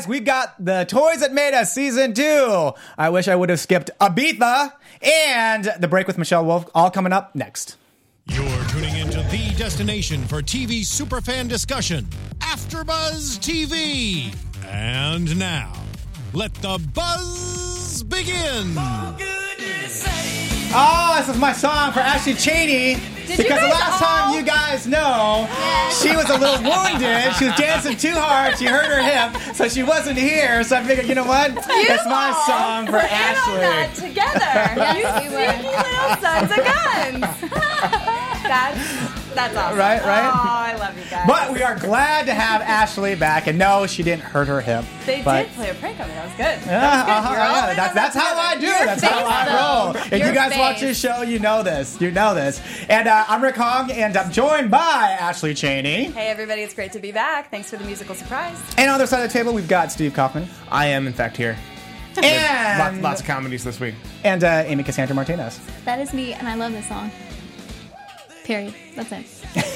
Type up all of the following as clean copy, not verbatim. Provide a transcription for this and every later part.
guys, we got the Toys That Made Us Season 2. I wish I would have skipped Ibiza and the break with Michelle Wolf, all coming up next. You're tuning into the destination for TV superfan discussion, AfterBuzz TV. And now, let the buzz begin. Oh, this is my song for Ashley Cheney. Because the last time you guys know, she was a little wounded. She was dancing too hard. She hurt her hip, so she wasn't here. So I figured, you know what? It's my song for Ashley. That together. You sneaky little sons of guns. That's awesome. Right? Oh, I love you guys. But we are glad to have Ashley back. And no, she didn't hurt her hip. They did play a prank on me. That was good. That's how I do. That's how I roll. If you guys watch this show, you know this. You know this. And I'm Rick Hong, and I'm joined by Ashley Cheney. Hey, everybody. It's great to be back. Thanks for the musical surprise. And on the other side of the table, we've got Steve Kaufman. I am, in fact, here. And lots of comedies this week. And Amy Cassandra Martinez. That is me, and I love this song. Period. That's it.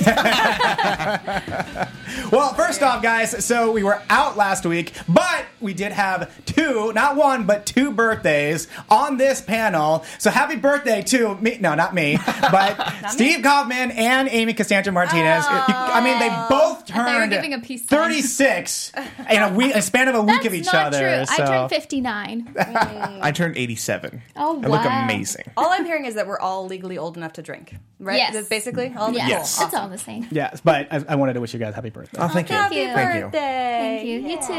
Well, first off, guys, so we were out last week, but we did have two, not one, but two birthdays on this panel. So happy birthday to me. No, not me, but Steve Kaufman and Amy Cassandra Martinez. I mean, they both turned giving a peace sign. 36 in a span of a week of each other. That's not So. true. I turned 59. I turned 87. Oh, wow. I look amazing. All I'm hearing is that we're all legally old enough to drink. Right? Yes. That's basically all the Yes. It's all the same. Yes, but I wanted to wish you guys happy birthday. Oh, thank you. Thank you. Thank you. birthday. Thank you. You too.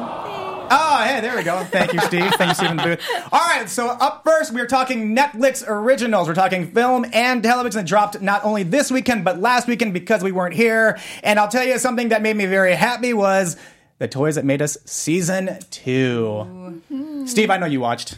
Oh, hey, there we go. Thank you, Steve. Thank you, Steve in the booth. All right, so up first, we're talking Netflix originals. We're talking film and television that dropped not only this weekend, but last weekend because we weren't here. And I'll tell you something that made me very happy was The Toys That Made Us Season 2. Ooh. Steve, I know you watched.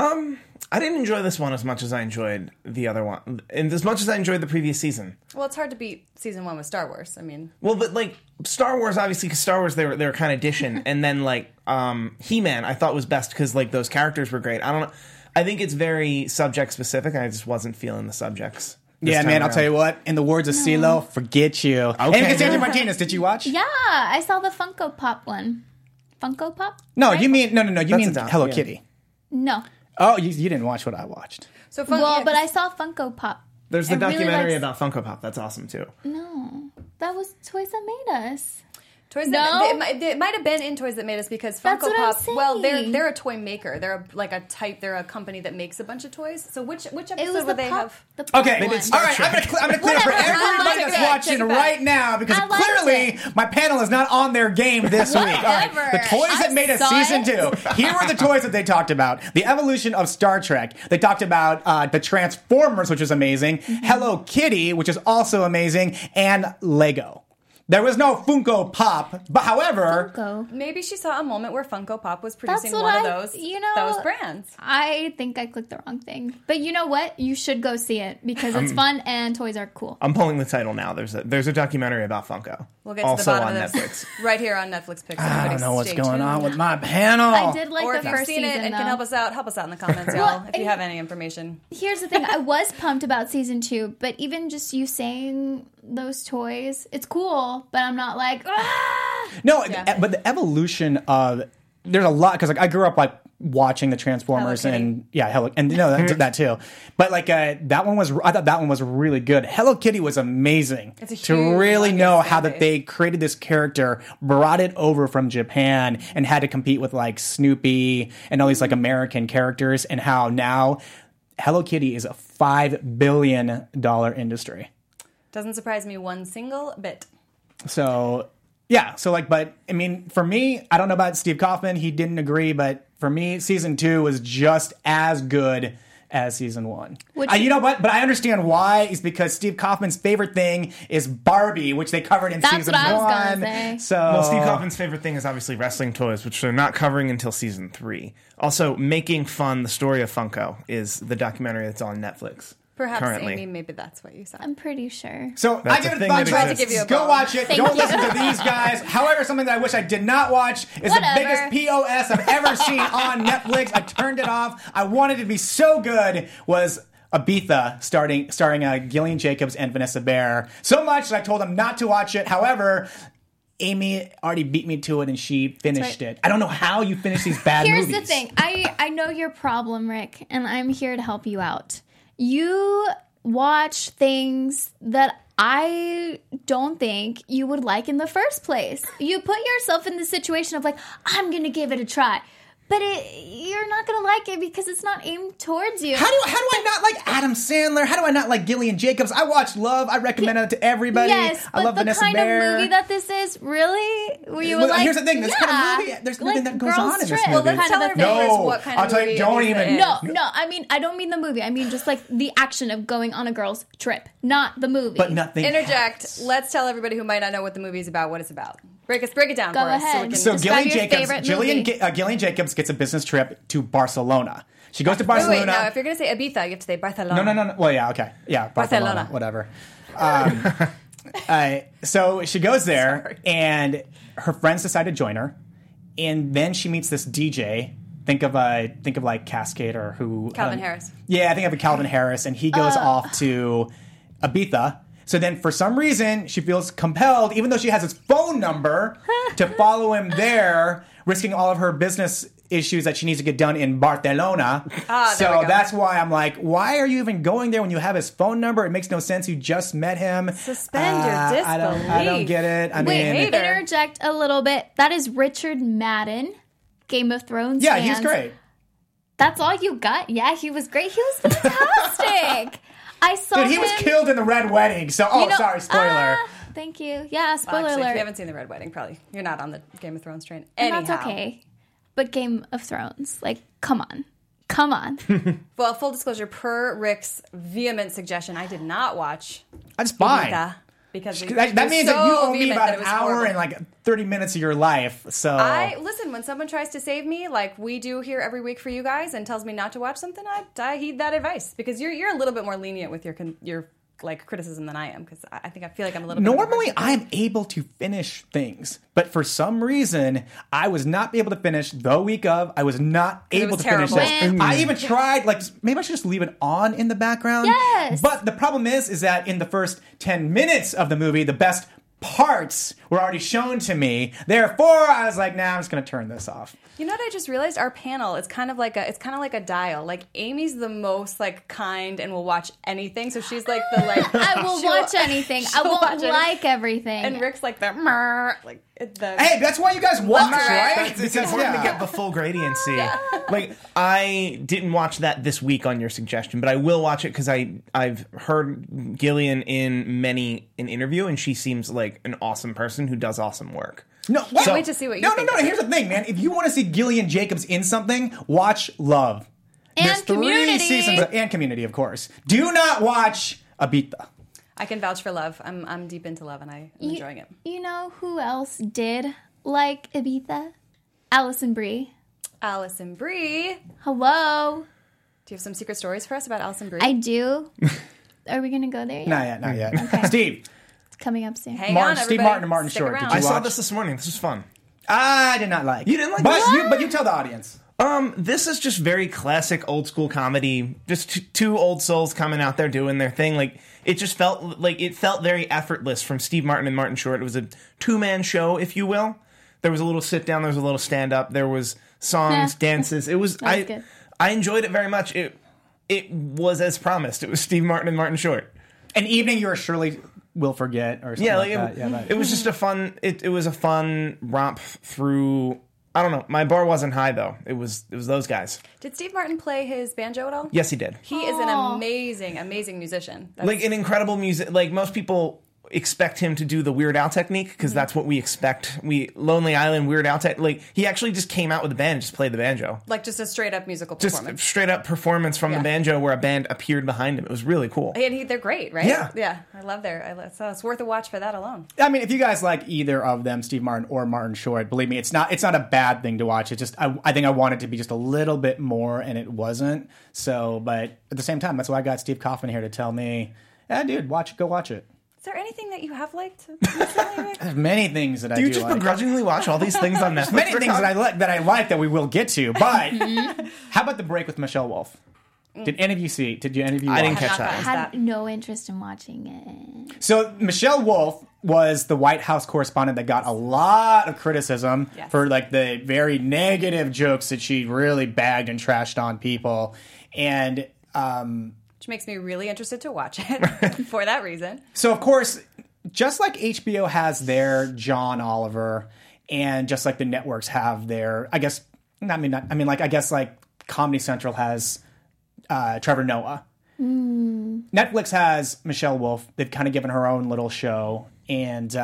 I didn't enjoy this one as much as I enjoyed the other one, and as much as I enjoyed the previous season. Well, it's hard to beat season 1 with Star Wars. I mean, Well, but like Star Wars, obviously, because Star Wars they were kind of dishing, and then like He-Man, I thought was best because like those characters were great. I don't know. I think it's very subject specific, and I just wasn't feeling the subjects. Yeah, man, I'll tell you what. In the words of CeeLo, forget you. Okay. And Cassandra Martinez, did you watch? Yeah, I saw the Funko Pop one. Funko Pop? No, right? you mean You mean a doll, Hello yeah. Kitty. No. Oh, you didn't watch what I watched. so Well, but I saw Funko Pop. There's the I really documentary liked- about Funko Pop. That's awesome too. No, that was Toys That Made Us. Toys No? that it might have been in Toys That Made Us because That's Funko what I'm Pop. Well, saying. they're a toy maker. They're they're a company that makes a bunch of toys. So which It was episode the would they pop. have? The pop Okay, one. all right. I'm gonna clear for Whatever, I everybody liked that's it. watching Take it back. right now because I liked clearly it. my panel is not on their game this week. All right, Whatever. the Toys That I Made Us saw Season it. 2. Here were the toys that they talked about: the evolution of Star Trek. They talked about the Transformers, which was amazing. Hello Kitty, which is also amazing, and Lego. There was no Funko Pop, but however, Funko. Maybe she saw a moment where Funko Pop was producing what one of I- those you know, those brands. I think I clicked the wrong thing. But you know what? You should go see it because it's fun and toys are cool. I'm pulling the title now. There's a documentary about Funko. We'll get to also the bottom on of this Netflix. right here on Netflix Picks. I don't know what's Stay going on tuned. with my panel. I did like Or the if you've first seen season, it and though. can help us out in the comments, Well, y'all. If you have any information. Here's the thing. I was pumped about season 2, but even just you saying those toys, it's cool, but I'm not like, ah! No, Yeah. but the evolution of there's a lot because like I grew up like watching the Transformers Hello Kitty. and that too. But like I thought that one was really good. Hello Kitty was amazing. It's a to huge really know audience how fan that they created this character, brought it over from Japan, and had to compete with like Snoopy and all these like American characters, and how now Hello Kitty is a $5 billion industry. Doesn't surprise me one single bit. So, yeah. So, like, but, I mean, for me, I don't know about Steve Kaufman. He didn't agree. But for me, season 2 was just as good as season 1. You know what? But I understand why. Is because Steve Kaufman's favorite thing is Barbie, which they covered in That's season what I was 1. gonna say. So, Well, Steve Kaufman's favorite thing is obviously wrestling toys, which they're not covering until season 3. Also, Making Fun: The Story of Funko is the documentary that's on Netflix. Perhaps, currently. Maybe that's what you said. I'm pretty sure. So That's I give a it a thing thumbs that up. exists. Give you a Go bone. watch it. Thank Don't you. listen to these guys. However, something that I wish I did not watch is the Whatever. biggest POS I've ever seen on Netflix. I turned it off. I wanted it to be so good. Was Ibiza, starring Gillian Jacobs and Vanessa Bayer. So much that I told them not to watch it. However, Amy already beat me to it and she finished it. I don't know how you finish these bad Here's movies. the thing. I know your problem, Rick, and I'm here to help you out. You watch things that I don't think you would like in the first place. You put yourself in the situation of like, I'm going to give it a try. But you're not going to like it because it's not aimed towards you. How do I not like Adam Sandler? How do I not like Gillian Jacobs? I watch Love. I recommend it to everybody. Yes, but I love the Vanessa kind Bayer. of movie that this is, really? Were you Well, like, here's the thing. This kind of movie, there's nothing that goes on in this movie. let's tell our No, viewers what kind I'll of tell you, movie don't Ibiza even- is. No, I mean, I don't mean the movie. I mean just like the action of going on a girl's trip, not the movie. But nothing Interject. happens. Let's tell everybody who might not know what the movie is about what it's about. Break it down Go for us. ahead. So we can So Describe Gillian your Jacobs, favorite movie. Gillian Jacobs gets a business trip to Barcelona. She goes to Wait, Barcelona. now if you're going to say Ibiza, you have to say Barcelona. No. Well, yeah, okay. Yeah, Barcelona. Barcelona. Whatever. So she goes there, and her friends decide to join her. And then she meets this DJ. Think of like Cascade or who? Calvin Harris. Yeah, I think of Calvin Harris, and he goes off to Ibiza. So then, for some reason, she feels compelled, even though she has his phone number, to follow him there, risking all of her business issues that she needs to get done in Barcelona. There So we go. that's why I'm like, why are you even going there when you have his phone number? It makes no sense. You just met him. Suspend your I don't disbelief. get it. I Wait, mean, hater. interject a little bit. That is Richard Madden, Game of Thrones yeah, fans. he's great. That's all you got? Yeah, he was great. He was fantastic. I saw Dude, him. he was killed in the Red Wedding. So, You know- sorry, spoiler. Thank you. Yeah, spoiler Actually, if alert. you haven't seen The Red Wedding, probably you're not on the Game of Thrones train. And Anyhow. that's okay. But Game of Thrones, like, come on. Come on. Well, full disclosure, per Rick's vehement suggestion, I did not watch That's fine. Ibiza because That means that you owe me about an hour and like 30 minutes of your life. So I listen when someone tries to save me, like we do here every week for you guys, and tells me not to watch something. I heed that advice because you're a little bit more lenient with your like criticism than I am because I feel like I'm a little. Normally, bit I'm able to finish things, but for some reason, I was not able to finish the week of. I was not able was to finish terrible. this. I even tried, like, maybe I should just leave it on in the background. Yes. But the problem is that in the first 10 minutes of the movie, the best parts were already shown to me. Therefore, I was like, nah, I'm just going to turn this off. You know what I just realized? Our panel is kind of like a dial. Like Amy's the most like kind and will watch anything. So she's like the like I will watch anything. I she'll watch won't anything. like everything. And Rick's like the meh, like the Hey, that's why you guys watch, right? It's important to get the full gradiency. Like, I didn't watch that this week on your suggestion, but I will watch it because I've heard Gillian in an interview, and she seems like an awesome person who does awesome work. No, Can't wait to see what you think. No. Here's the thing, man. If you want to see Gillian Jacobs in something, watch Love. And There's 3 Community. seasons and Community, of course. Do not watch Ibiza. I can vouch for Love. I'm deep into Love and I'm enjoying it. You know who else did like Ibiza? Alison Brie. Alison Brie. Hello. Do you have some secret stories for us about Alison Brie? I do. Are we going to go there yet? Not yet. Steve, It's coming up soon. Hang Martin- on, Steve everybody. Martin and Martin Stick Short. around. Did you I saw watch? this morning. This was fun. I did not like. You didn't like but this? but you tell the audience. This is just very classic old school comedy. Just two old souls coming out there doing their thing. Like, it just felt very effortless from Steve Martin and Martin Short. It was a 2-man show, if you will. There was a little sit down, there was a little stand up, there was songs, Yeah. dances. It was That was good. I enjoyed it very much. It was as promised. It was Steve Martin and Martin Short. An evening you surely will forget, or something Yeah, like like that. Yeah, it was just a fun. It was a fun romp through. I don't know. My bar wasn't high though. It was those guys. Did Steve Martin play his banjo at all? Yes, he did. He is an amazing, amazing musician. That's- Like an incredible music. Like most people expect him to do the Weird Al technique because that's what we expect. Lonely Island Weird Al tech. Like he actually just came out with a band, and just played the banjo. like just a straight up musical Just performance. straight up performance from the Yeah. banjo where a band appeared behind him. It was really cool. And they're great, right? Yeah. Yeah. I love so it's worth a watch for that alone. I mean, if you guys like either of them, Steve Martin or Martin Short, believe me, it's not a bad thing to watch. It's just I think I wanted to be just a little bit more, and it wasn't. So, but at the same time, that's why I got Steve Kaufman here to tell me, dude, go watch it. Is there anything that you have liked recently, Rick? There's many things that I Do do you just like. begrudgingly watch all these things on Netflix? Many things that I like that we will get to. But how about the break with Michelle Wolf? Did any of you see? Did you any of you? I didn't watch? catch not that. gotten I to had no interest in watching it. So Michelle Wolf was the White House correspondent that got a lot of criticism Yes. for like the very negative jokes that she really bagged and trashed on people, and Which makes me really interested to watch it for that reason. so of course, just like HBO has their John Oliver, and just like the networks have their, I guess, I guess like Comedy Central has Trevor Noah. Netflix has Michelle Wolf. They've kind of given her own little show, and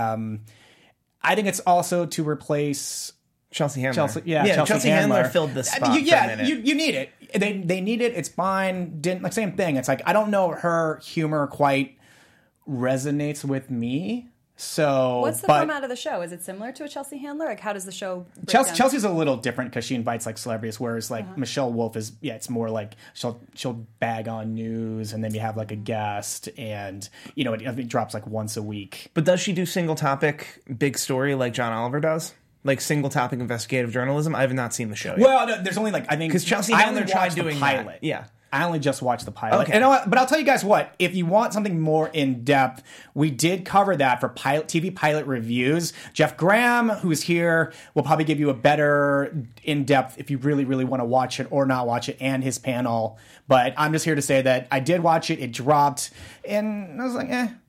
I think it's also to replace Chelsea Handler. Chelsea Chelsea Handler filled this spot for a minute. you need it. They need it. It's fine. Didn't like same thing. It's like I don't know her humor quite resonates with me. So What's the format of the show? Is it similar to a Chelsea Handler? Like, how does the show break down? Chelsea's a little different because she invites like celebrities, whereas like Michelle Wolf is it's more like she'll bag on news, and then you have like a guest, and it drops like once a week. But does she do single topic, big story like John Oliver does? Like single topic investigative journalism? I have not seen the show yet. Well, no, there's only like I think Because Chelsea I Handler only tried watched the doing pilot. that. Yeah. I only just watched the pilot. Okay. And but I'll tell you guys what, if you want something more in depth, we did cover that for TV pilot reviews. Jeff Graham, who's here, will probably give you a better in depth if you really, really want to watch it or not watch it, and his panel. But I'm just here to say that I did watch it. It dropped, and I was like,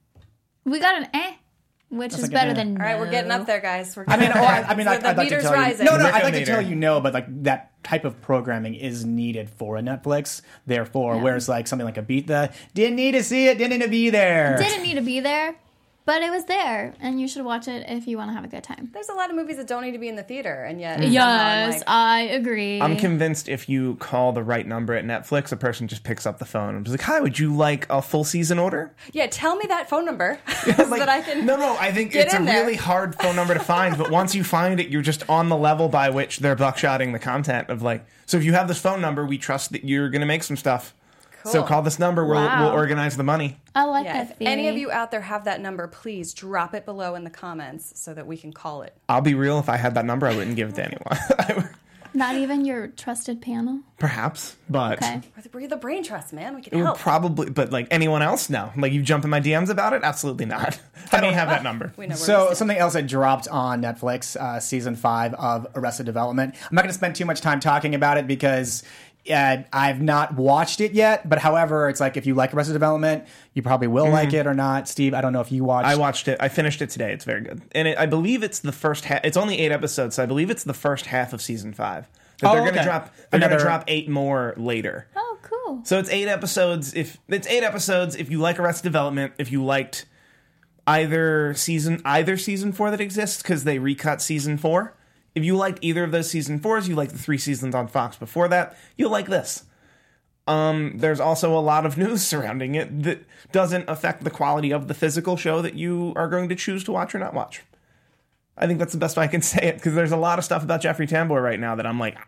We got an which is like better an than All right, we're getting up there, guys. We're I mean, getting oh, there. I'd the like to meter's tell you. rising. No, I'd Rico like to meter. tell you no, but like that type of programming is needed for a Netflix. Therefore, whereas like something like Ibiza didn't need to see it, didn't need to be there. Didn't need to be there, but it was there, and you should watch it if you want to have a good time. There's a lot of movies that don't need to be in the theater, and yet Yes, somehow, I agree. I'm convinced if you call the right number at Netflix, a person just picks up the phone and is like, "Hi, would you like a full season order?" yeah, tell me that phone number so Like, that I can. No, I think get it's a in there. really hard phone number to find, but once you find it, you're just on the level by which they're buckshotting the content of like, so if you have this phone number, we trust that you're going to make some stuff. So Cool. call this number, we'll Wow. organize the money. I like Yeah, that if theory. any of you out there have that number, please drop it below in the comments so that we can call it. I'll be real, if I had that number, I wouldn't give it to anyone. Not even your trusted panel. Perhaps, but Okay. We're the brain trust, man. We it can would help. probably, but like anyone else, no. Like you jump in my DMs about it? Absolutely not. I don't have that number. We know where So we stand. something else that dropped on Netflix, season 5 of Arrested Development. I'm not going to spend too much time talking about it because I've not watched it yet. But however, it's like if you like Arrested Development, you probably will like it or not. Steve, I don't know if you watched. I watched it. I finished it today. It's very good. And I believe it's the first half. It's only 8 episodes, so I believe it's the first half of season 5. That Oh, they're going to okay. drop. They're going to Another- drop 8 more later. Oh, cool. So it's 8 episodes. If you like Arrested Development, if you liked either season 4 that exists because they recut season 4. If you liked either of those season 4s, you like the 3 seasons on Fox before that, you'll like this. There's also a lot of news surrounding it that doesn't affect the quality of the physical show that you are going to choose to watch or not watch. I think that's the best way I can say it, because there's a lot of stuff about Jeffrey Tambor right now that I'm like,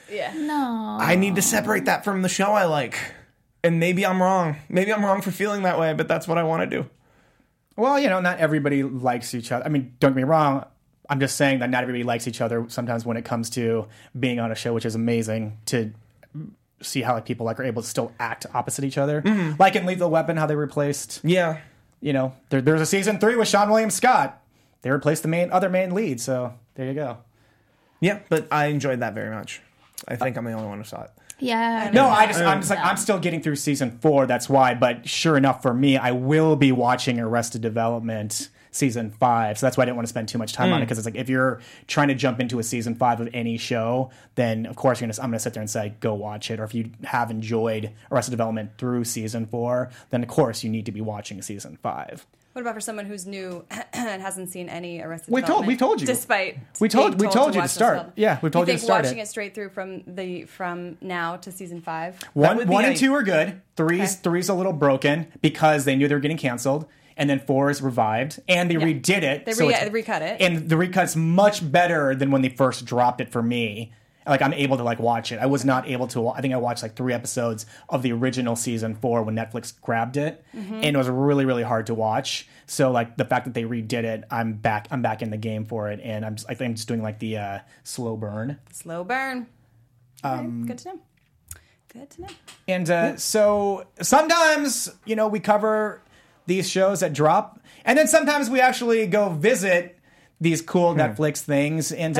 No. I need to separate that from the show I like. And maybe I'm wrong. Maybe I'm wrong for feeling that way, but that's what I want to do. Well, not everybody likes each other. I mean, don't get me wrong. I'm just saying that not everybody likes each other sometimes when it comes to being on a show, which is amazing to see how like people like are able to still act opposite each other. Like in Lethal Weapon, how they replaced, Yeah. there's a season 3 with Sean William Scott. They replaced the other main lead, so there you go. Yeah, but I enjoyed that very much. I think I'm the only one who saw it. Yeah. No, I'm still getting through season 4. That's why. But sure enough, for me, I will be watching Arrested Development season 5. So that's why I didn't want to spend too much time on it, because it's like if you're trying to jump into a season 5 of any show, then of course I'm gonna sit there and say go watch it. Or if you have enjoyed Arrested Development through season 4, then of course you need to be watching season 5. What about for someone who's new and hasn't seen any Arrested We Development? told you. Despite We told being you to watch this start. film. Yeah, we've told you to think start watching it. it straight through from now to season 5. One would be and a- 2 are good. Three's a little broken because they knew they were getting canceled. And then 4 is revived, and they redid it. They it's- recut it. and the recut's much better than when they first dropped it for me. Like I'm able to like watch it. I was not able to. I think I watched like 3 episodes of the original season 4 when Netflix grabbed it, and it was really really hard to watch. So like the fact that they redid it, I'm back in the game for it, and I think I'm just doing like the slow burn. Slow burn. Okay, good to know. Good to know. And so sometimes, we cover these shows that drop, and then sometimes we actually go visit these cool Netflix things. And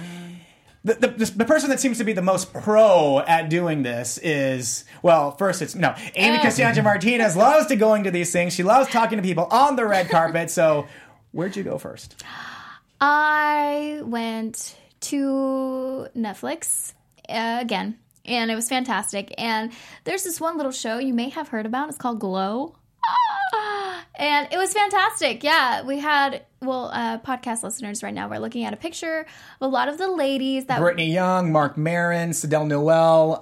the person that seems to be the most pro at doing this is, first Amy Cassandra Martinez loves to going to these things. She loves talking to people on the red carpet. So where'd you go first? I went to Netflix again, and it was fantastic. And there's this one little show you may have heard about. It's called Glow. And it was fantastic. Yeah, we had, podcast listeners right now, we're looking at a picture of a lot of the ladies that... Brittany Young, Mark Maron, Sidel Noel.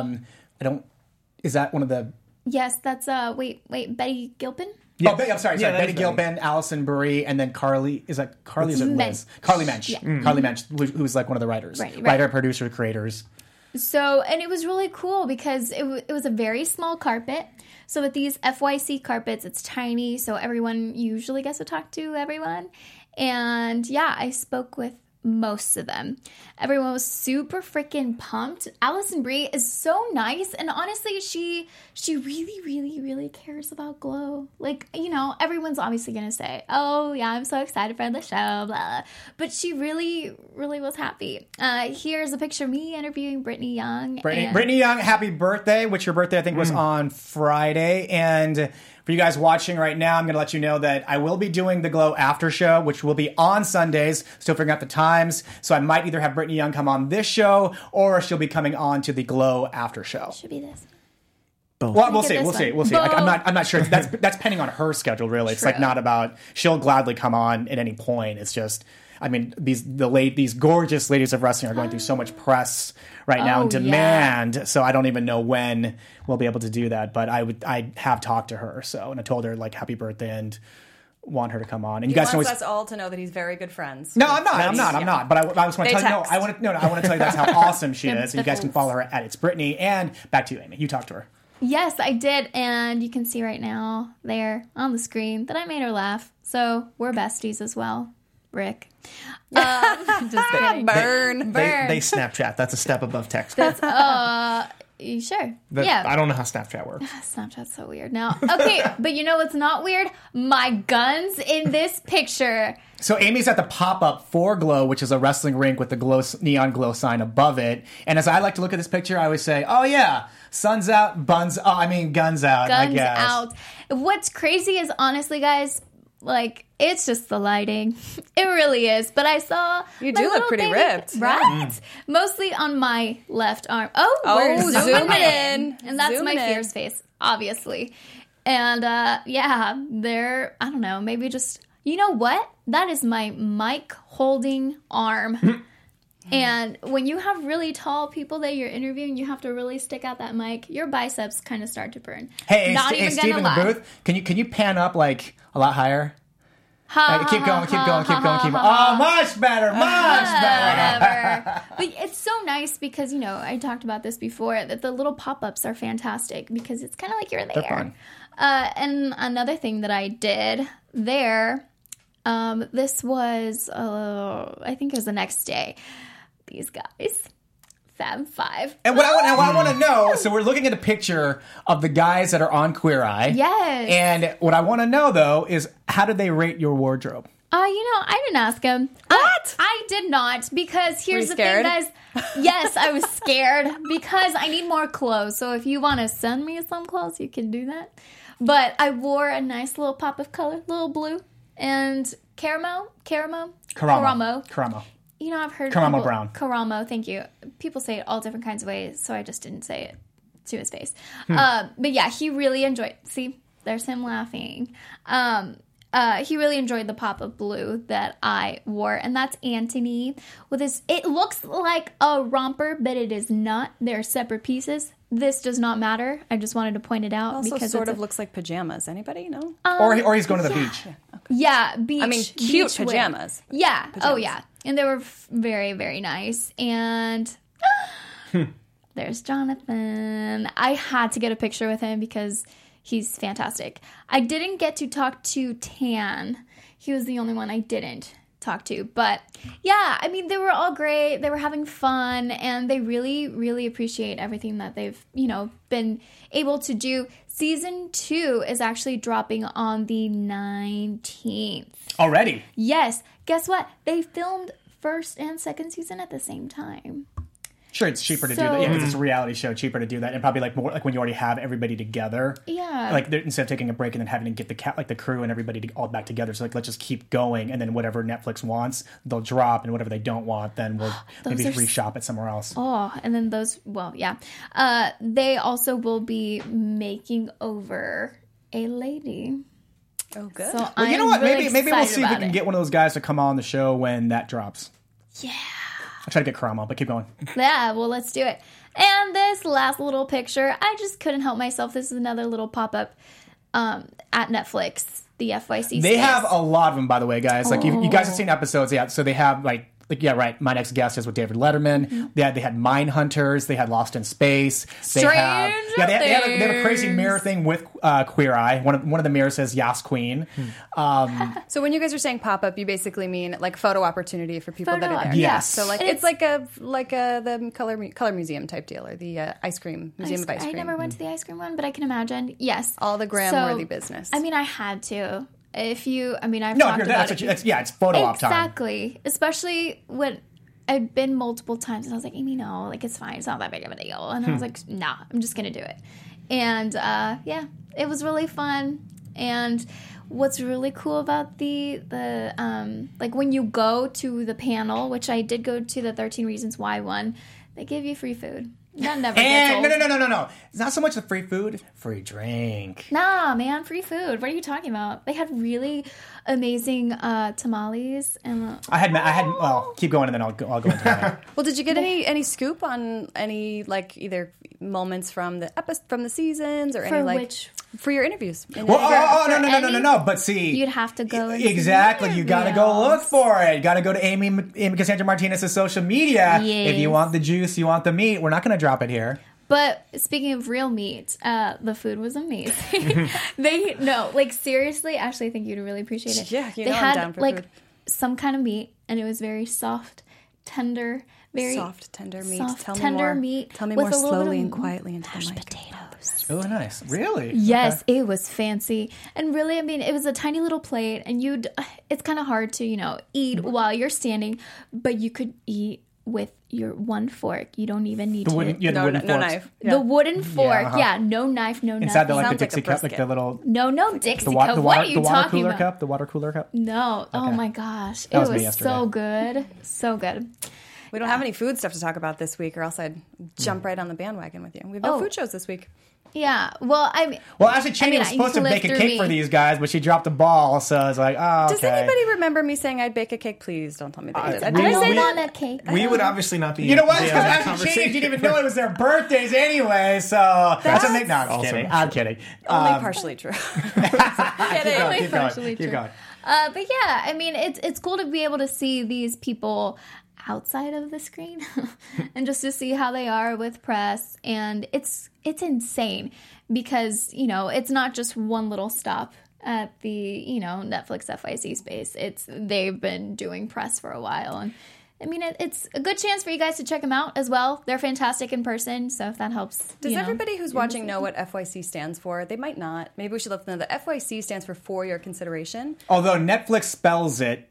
Is that one of the... Yes, that's, Betty Gilpin? Yes. I'm sorry. Yeah, Betty Gilpin, Allison Brie, and then Carly. Is that Carly? Is it Liz? Carly Mensch. Yeah. Carly Mensch, who's like one of the writers. Right. Writer, producer, creators. So, and it was really cool because it was a very small carpet. So with these FYC carpets, it's tiny, so everyone usually gets to talk to everyone. And yeah, I spoke with most of them. Everyone was super freaking pumped. Allison Brie is so nice, and honestly, she really, really, really cares about Glow. Like, everyone's obviously gonna say, "Oh yeah, I'm so excited for the show," blah. But she really, really was happy. Here's a picture of me interviewing Brittany Young. Brittany Young, happy birthday! Which your birthday I think was on Friday, and. For you guys watching right now, I'm going to let you know that I will be doing the Glow After Show, which will be on Sundays. Still figuring out the times. So I might either have Brittany Young come on this show, or she'll be coming on to the Glow After Show. Should be this. Both. Well, we'll see. Like, I'm not sure. That's pending on her schedule, really. It's like not about, she'll gladly come on at any point. It's just, these gorgeous ladies of wrestling are going through so much press right now and demand. So I don't even know when we'll be able to do that. But I have talked to her. And I told her like happy birthday and want her to come on. And you guys wants us all to know that he's very good friends. No, I'm not. But I was going to tell you. No, I want to tell you that's how awesome she is. And you guys can follow her at It's Brittany. And back to you, Amy. You talked to her. Yes, I did. And you can see right now there on the screen that I made her laugh. So we're besties as well. Rick. Just kidding. Burn. They Snapchat. That's a step above text. You sure? Yeah. I don't know how Snapchat works. Snapchat's so weird now. Okay, but you know what's not weird? My guns in this picture. So Amy's at the pop-up for Glow, which is a wrestling rink with the neon glow sign above it. And as I like to look at this picture, I always say, oh yeah, guns out, guns out, Guns I guess. out. What's crazy is, honestly, guys, like, it's just the lighting. It really is. But I saw... You do look pretty ripped. Right? Mostly on my left arm. Oh, we're zooming in. And that's my fierce face, obviously. And, they're... I don't know, maybe just... You know what? That is my mic holding arm. And when you have really tall people that you're interviewing, you have to really stick out that mic. Your biceps kind of start to burn. Hey, Steve in the booth, can you pan up like a lot higher? Keep going. Oh, much better. But it's so nice because, I talked about this before, that the little pop-ups are fantastic because it's kind of like you're there. They're fun. And another thing that I did there, this was, I think it was the next day. These guys, Fab Five. And what I want to know, so we're looking at a picture of the guys that are on Queer Eye. Yes. And what I want to know, though, is how did they rate your wardrobe? I didn't ask him. What? I did not, because here's the scared? thing, guys. Yes, I was scared because I need more clothes. So if you want to send me some clothes, you can do that. But I wore a nice little pop of color, little blue, and Caramo. I've heard Caramo Brown. Caramo, thank you. People say it all different kinds of ways, so I just didn't say it to his face. But yeah, he really enjoyed. See, there's him laughing. He really enjoyed the pop of blue that I wore, and that's Anthony with his. It looks like a romper, but it is not. They're separate pieces. This does not matter. I just wanted to point it out. Also, because sort of looks like pajamas. Anybody know? Or he's going to the beach. Yeah, beach. I mean, cute beach wear. pajamas. Yeah. Pajamas. Oh, yeah. And they were very, very nice. And there's Jonathan. I had to get a picture with him because he's fantastic. I didn't get to talk to Tan. He was the only one I didn't talk to. But yeah, I mean, they were all great. They were having fun, and they really, really appreciate everything that they've, been able to do. Season 2 is actually dropping on the 19th. Already. Yes. Guess what? They filmed first and second season at the same time. Sure, it's cheaper to do that. Yeah, because it's a reality show, cheaper to do that, and probably like more like when you already have everybody together. Yeah. Like instead of taking a break and then having to get the crew and everybody all back together. So like let's just keep going, and then whatever Netflix wants, they'll drop, and whatever they don't want, then we'll maybe reshop it somewhere else. Oh, and then they also will be making over a lady. Oh, good. So Well, you know what? really Maybe we'll excited see if we about can it. get one of those guys to come on the show when that drops. Yeah. I'll try to get Karama, but keep going. Yeah, well, let's do it. And this last little picture, I just couldn't help myself. This is another little pop-up at Netflix, the FYC They space. have a lot of them, by the way, guys. Like you guys have seen episodes, yeah. So they have like yeah, right. My Next Guest is with David Letterman. Mm-hmm. They had Mine Hunters. They had Lost in Space. They have they have a crazy mirror thing with Queer Eye. One of the mirrors says Yas Queen. So when you guys are saying pop up, you basically mean like photo opportunity for people that are there. Yes. So like And it's like the color museum type deal, or the ice cream museum of ice cream. I never went to the ice cream one, but I can imagine. Yes. All the gram-worthy business. I mean, I had to. I've No, talked if you're about there, that's it. what it's photo op time. Exactly. Especially when I've been multiple times and I was like, Amy, no, like it's fine. It's not that big of a deal. And I was like, nah, I'm just going to do it. And it was really fun. And what's really cool about the like when you go to the panel, which I did go to the 13 Reasons Why one, they give you free food. That never gets And old. no. It's not so much the free food, free drink. Nah, man, free food. What are you talking about? They had really amazing tamales and I had. Well, keep going, and then I'll go into that. Well, did you get any scoop on any like either moments from the seasons or For any like which- for your interviews? Well, no. any- But see, you'd have to go into the exactly. You got to go interviews. look for it. You got to go to Amy Cassandra Martinez's social media. Yes. If you want the juice, you want the meat. We're not going to drop it here. But speaking of real meat, the food was amazing. Seriously, Ashley, I think you'd really appreciate it. Yeah, they I'm had down for like food. some kind of meat, and it was very soft, tender, very Soft, tender meat. soft, Tell me tender more. meat. Tell me with more a little bit slowly of and quietly into the mashed mic. potatoes. Oh, nice. Really? Yes, it was fancy. And really, I mean, it was a tiny little plate, and it's kind of hard to, eat while you're standing, but you could eat with your one fork. You don't even need The wooden, you had the No, wooden no forks. knife. The wooden fork. uh-huh. Yeah, no knife, no Inside nothing. the Sounds like Dixie a cup, like brisket. the little No Dixie the cup. What are you water talking cooler about? cup, the water cooler cup. No. Oh my gosh. It was me was yesterday. so good. So good. We don't have any food stuff to talk about this week, or else I'd jump right on the bandwagon with you. We have no Oh. food shows this week. Yeah. Well, I mean, Well, actually, Cheney was I supposed to lived bake a through cake for these guys, but she dropped the ball, so I was like, oh, okay. Does anybody remember me saying I'd bake a cake? Please don't tell me that you did. we- Did I say we- that? on a cake. We would obviously not be. You know what? Yeah, Because that actually, Cheney conversation. didn't even know it was their birthdays anyway, so that's a big. No, I'm Also kidding. not I'm kidding. Only partially true. Keep partially going. true. But yeah, I mean, it's cool to be able to see these people outside of the screen and just to see how they are with press. And it's insane because, it's not just one little stop at the, Netflix FYC space. They've been doing press for a while. And I mean, it's a good chance for you guys to check them out as well. They're fantastic in person, so if that helps. Does everybody who's watching know what FYC stands for? They might not. Maybe we should let them know that FYC stands for your consideration. Although Netflix spells it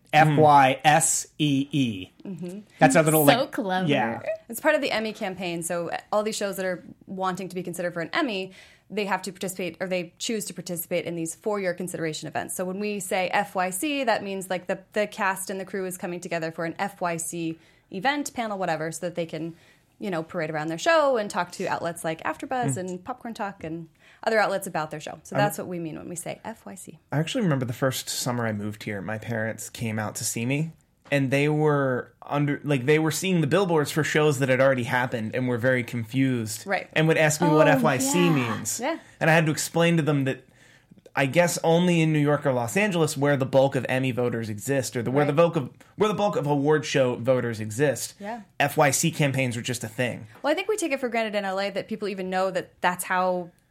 FYSEE. That's a little So clever. Yeah. It's part of the Emmy campaign. So all these shows that are wanting to be considered for an Emmy, they have to participate, or they choose to participate in these for your consideration events. So when we say FYC, that means like the cast and the crew is coming together for an FYC event, panel, whatever, so that they can, parade around their show and talk to outlets like AfterBuzz and Popcorn Talk and other outlets about their show. So that's what we mean when we say FYC. I actually remember the first summer I moved here, my parents came out to see me, and they were they were seeing the billboards for shows that had already happened and were very confused. Right. And would ask me what Oh, FYC yeah. means. Yeah. And I had to explain to them that I guess only in New York or Los Angeles where the bulk of Emmy voters exist, or where the bulk of award show voters exist. Yeah. FYC campaigns were just a thing. Well, I think we take it for granted in LA that people even know that that's how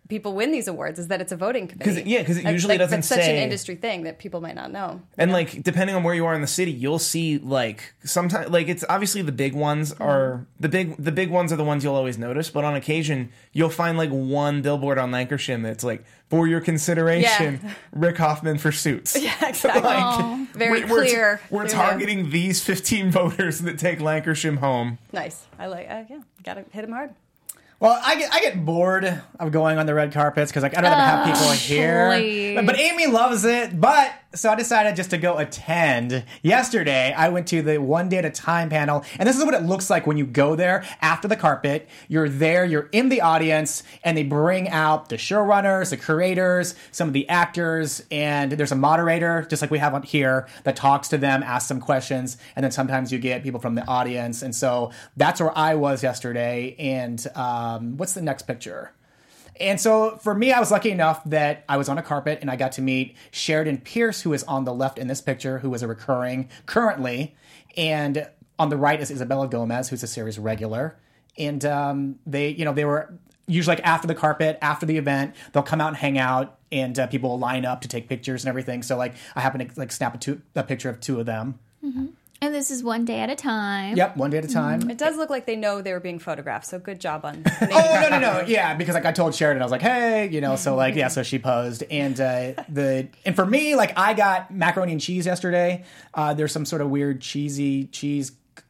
people win these awards is that it's a voting committee. Because it usually doesn't that's such an say- industry thing that people might not know. And like depending on where you are in the city, you'll see like sometimes like it's obviously the big ones are the big ones are the ones you'll always notice, but on occasion you'll find like one billboard on Lancashire that's like, for your consideration, Yeah. Rick Hoffman for Suits. Yeah, exactly. Very clear. We're through targeting these 15 voters that take Lancashire home. Nice. I like. Gotta hit him hard. Well, I get bored of going on the red carpets because like I'd rather have people here. please. But Amy loves it. So I decided just to go attend. Yesterday, I went to the One Day at a Time panel, and this is what it looks like when you go there after the carpet. You're there, you're in the audience, and they bring out the showrunners, the creators, some of the actors, and there's a moderator, just like we have on here, that talks to them, asks them questions, and then sometimes you get people from the audience. And so that's where I was yesterday. And what's the next picture? And so for me, I was lucky enough that I was on a carpet and I got to meet Sheridan Pierce, who is on the left in this picture, who is a recurring currently. And on the right is Isabella Gomez, who's a series regular. And they were usually like after the carpet, after the event, they'll come out and hang out, and people will line up to take pictures and everything. So like I happened to like snap a picture of two of them. Mm-hmm. And this is One Day at a Time. Yep, one day at a time. It does look like they know they were being photographed, so good job on. Oh no! Yeah, because like I told Sheridan, I was like, hey, so like so she posed, and and for me, like I got macaroni and cheese yesterday. There's some sort of weird cheesy cheese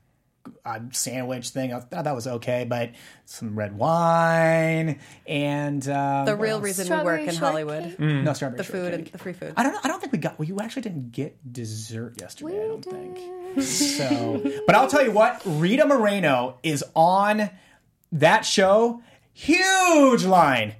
sandwich thing. I thought that was okay, but some red wine and The real reason we work in Strawberry Hollywood, shortcake? no strawberry the food shortcake. and the free food. I don't think we got. Well, you actually didn't get dessert yesterday. I don't think. So, but I'll tell you what, Rita Moreno is on that show. Huge line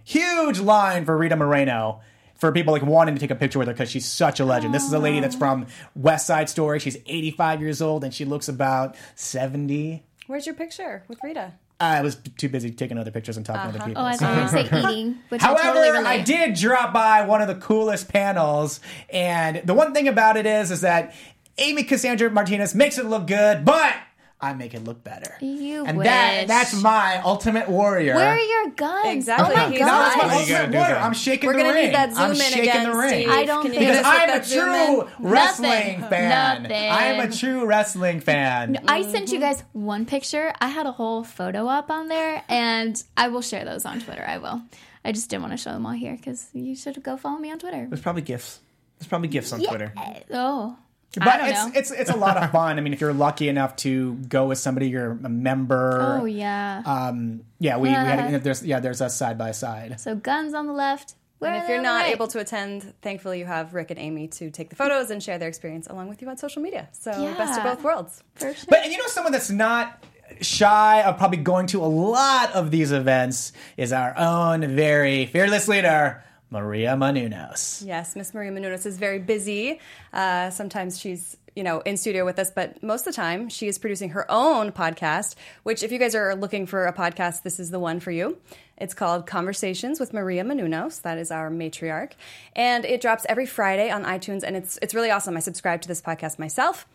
for Rita Moreno. For people like wanting to take a picture with her because she's such a legend. This is a lady that's from West Side Story. She's 85 years old and she looks about 70. Where's your picture with Rita? I was too busy taking other pictures and talking to other people. Oh, I thought you were going to say eating, which However, I totally relate. I did drop by one of the coolest panels, and the one thing about it is that Amy Cassandra Martinez makes it look good, but I make it look better. You and wish. that's my ultimate warrior. Where are your guns? Exactly. Oh my He's No, that's my god. you gotta ultimate do warrior. that. I'm shaking We're the gonna ring. need that zoom I'm in shaking again, the ring. Steve. I don't Can you think- Because get us with I'm a that zoom true in? wrestling Nothing. fan. Nothing. I'm a true wrestling fan. I sent you guys one picture. I had a whole photo up on there, and I will share those on Twitter. I will. I just didn't want to show them all here because you should go follow me on Twitter. There's probably GIFs. There's probably GIFs on Twitter. Oh. But I don't know. it's a lot of fun. I mean, if you're lucky enough to go with somebody, you're a member. Oh, yeah. We had there's us side by side. So guns on the left. And if you're not able to attend, thankfully you have Rick and Amy to take the photos and share their experience along with you on social media. So best of Yeah. both worlds. For sure. But someone that's not shy of probably going to a lot of these events is our own very fearless leader, Maria Menounos. Yes, Miss Maria Menounos is very busy. Sometimes she's, in studio with us, but most of the time she is producing her own podcast, which if you guys are looking for a podcast, this is the one for you. It's called Conversations with Maria Menounos. That is our matriarch. And it drops every Friday on iTunes, and it's really awesome. I subscribe to this podcast myself.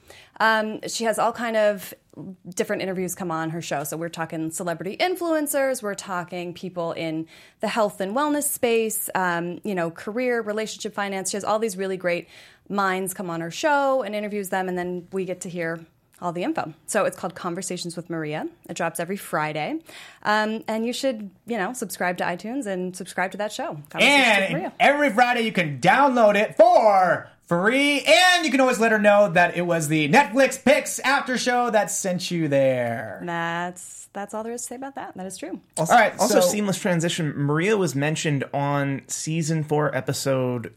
She has all kind of different interviews come on her show. So we're talking celebrity influencers, we're talking people in the health and wellness space, career, relationship, finance. She has all these really great minds come on her show and interviews them, and then we get to hear all the info. So it's called Conversations with Maria. It drops every Friday. And you should, subscribe to iTunes and subscribe to that show. Conversations with Maria. And every Friday you can download it for free, and you can always let her know that it was the Netflix Picks after show that sent you there. That's all there is to say about that. That is true. Also, All right, also so- seamless transition. Maria was mentioned on season 4, episode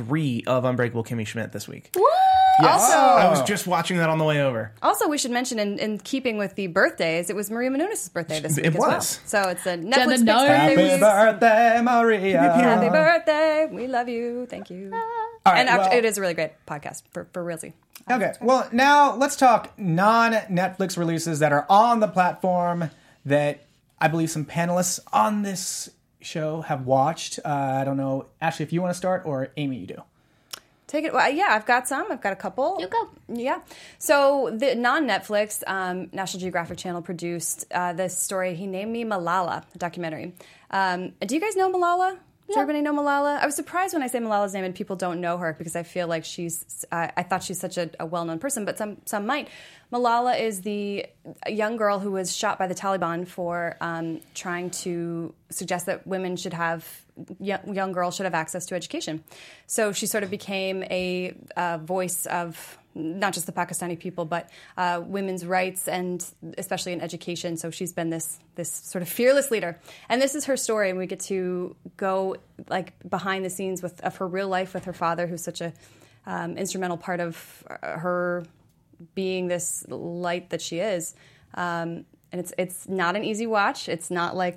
3 of Unbreakable Kimmy Schmidt this week. What? Also, I was just watching that on the way over. Also, we should mention, in keeping with the birthdays, it was Maria Menounos' birthday this week It as well. was. So it's a Jenna Netflix Picks knows. birthday Happy week. birthday, Maria. Happy birthday. We love you. Thank you. All right, And actually, well- it is a really great podcast for realsy. Okay, well, now let's talk non-Netflix releases that are on the platform that I believe some panelists on this show have watched. I don't know, Ashley, if you want to start, or Amy, you do. Take it. Well, yeah, I've got some. I've got a couple. You go. Yeah. So the non-Netflix National Geographic Channel produced this story. He named me Malala, a documentary. Do you guys know Malala? Does everybody know Malala? I was surprised when I say Malala's name and people don't know her because I feel like she's. I thought she's such a well-known person, but some might. Malala is the young girl who was shot by the Taliban for trying to suggest that women should have young girls should have access to education. So she sort of became a voice of not just the Pakistani people, but women's rights and especially in education. So she's been this sort of fearless leader. And this is her story, and we get to go like behind the scenes of her real life with her father, who's such a instrumental part of her being this light that she is. And it's not an easy watch. It's not like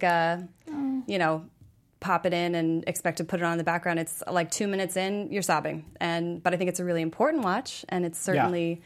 pop it in and expect to put it on in the background. It's like 2 minutes in, you're sobbing. But I think it's a really important watch, and it's certainly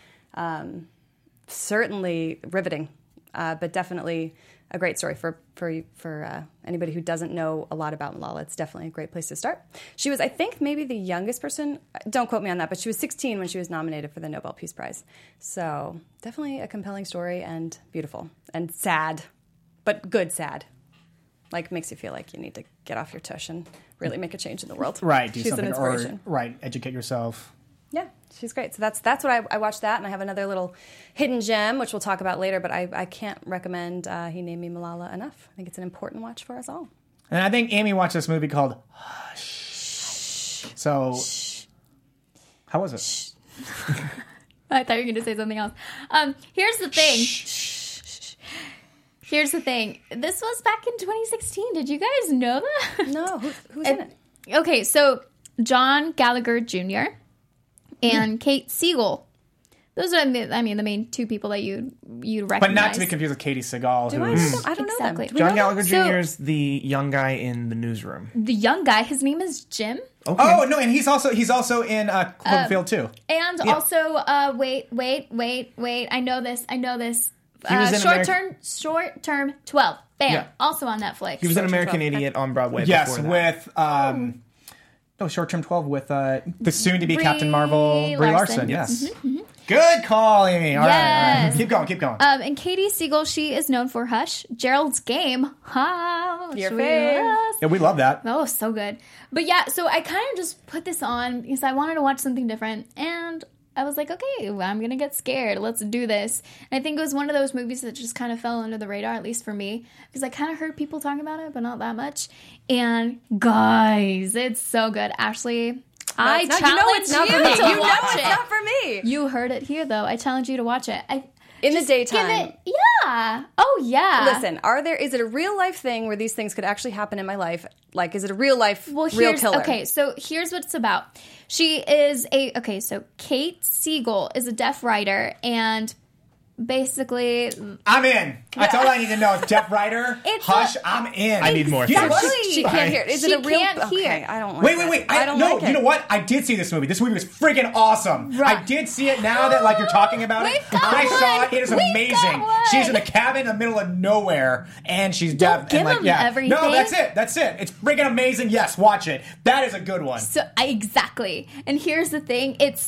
riveting, but definitely a great story for anybody who doesn't know a lot about Malala. It's definitely a great place to start. She was, I think, maybe the youngest person. Don't quote me on that, but she was 16 when she was nominated for the Nobel Peace Prize. So definitely a compelling story and beautiful and sad, but good sad. Like, makes you feel like you need to get off your tush and really make a change in the world. Right. Do She's something, an inspiration. Educate yourself. Yeah, she's great. So that's what I watched that, and I have another little hidden gem, which we'll talk about later, but I can't recommend He Named Me Malala enough. I think it's an important watch for us all. And I think Amy watched this movie called Hush. So, how was it? I thought you were going to say something else. Here's the thing. Here's the thing. This was back in 2016. Did you guys know that? No. Who's in it? Okay, so John Gallagher Jr. and Kate Siegel. Those are, the main two people that you recognize. But not to be confused with Katie Seagal. I don't Exactly. know them. John Gallagher Jr. is the young guy in the newsroom. The young guy, his name is Jim. Okay. Oh, no, and he's also in Cloverfield, too. And also, wait. I know this. He was in Short Term 12. Bam. Yeah. Also on Netflix. He was an American Idiot on Broadway. Yes, before that. with Short Term 12 with the soon-to-be Brie Captain Marvel, Brie Larson. Yes. Yes. Good call, Amy. All right. Yes. Keep going. And Katie Siegel, she is known for Hush, Gerald's Game. Your fave. Yeah, we love that. Oh, so good. But yeah, so I kind of just put this on because I wanted to watch something different. And I was like, okay, I'm going to get scared. Let's do this. And I think it was one of those movies that just kind of fell under the radar, at least for me, because I kind of heard people talking about it, but not that much. And guys, it's so good. Ashley, I challenge you to watch it. You know it's not for me. You heard it here, though. I challenge you to watch it. In the daytime. Yeah. Oh, yeah. Listen, is it a real life thing where these things could actually happen in my life? Like, is it a real life, real killer? Okay, so here's what it's about. So Kate Siegel is a deaf writer, and basically... I'm in. That's all I need to know. Is Jeff Ryder, Hush, I'm in. I need more. Exactly. She can't hear. Is it a real... can't hear. Okay, I don't like Wait. I don't no, like it. you know what? I did see this movie. This movie was freaking awesome. Right. I did see it now that you're talking about it. We've got I saw one. it. It is We've amazing. got one. She's in a cabin in the middle of nowhere, and she's deaf. give and them everything. No, that's it. It's freaking amazing. Yes, watch it. That is a good one. Exactly. And here's the thing. It